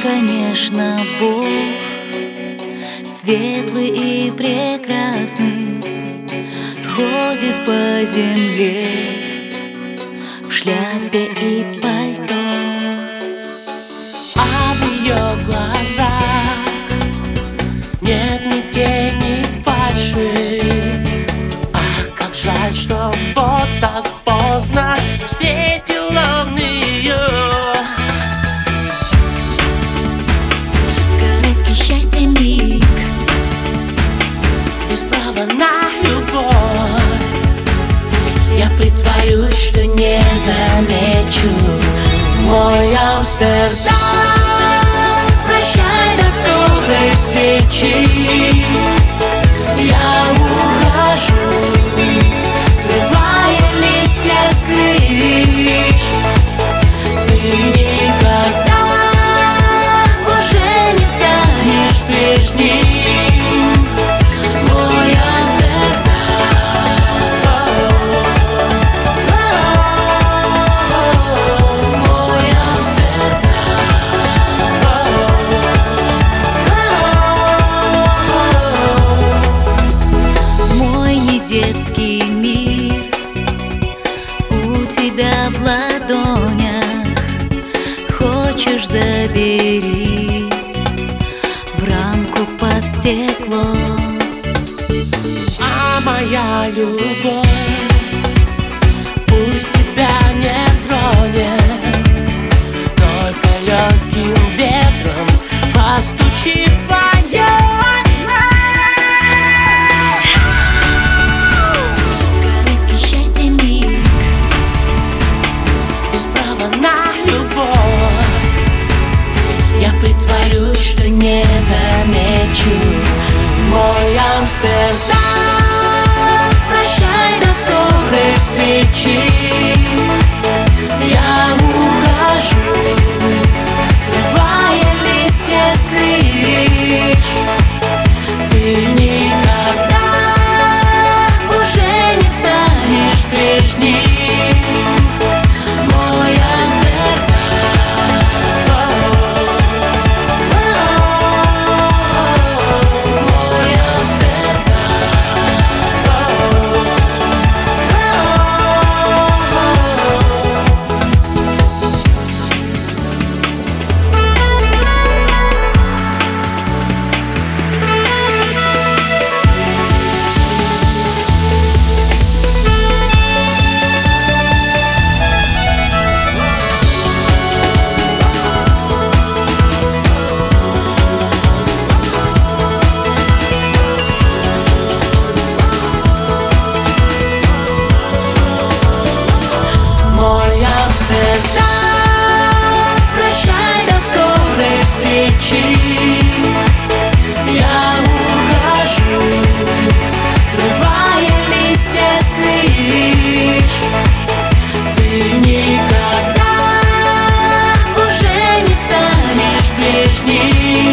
конечно, Бог светлый и прекрасный, ходит по земле в шляпе и пальто. А в ее глазах нет ни тени фальши. Ах, как жаль, что вот так поздно встретил он ее. Короткий счастья миг, без права на любовь. Я притворюсь, что не замечу мой Амстердам. Прощай, до скорой встречи. Я ухожу, срывая листья с крыш. Ты никогда уже не станешь прежним, мой Амстердам. Мой Амстердам. мой недетский мир у тебя в ладонях. Хочешь — забери в рамку под стекло. А моя любовь пусть тебя не тронет, только легким ветром постучит твое окно. Короткий счастья миг, Без права на любовь. Я притворюсь, что не замечу мой Амстердам. Прощай, до скорой встречи. Я ухожу, срывая листья с крыш. Ты никогда уже не станешь прежним, мой Амстердам. Мой Амстердам. Мой Амстердам. Прощай, до скорой встречи. Я ухожу, срывая листья с крыш. Ты никогда уже не станешь прежним,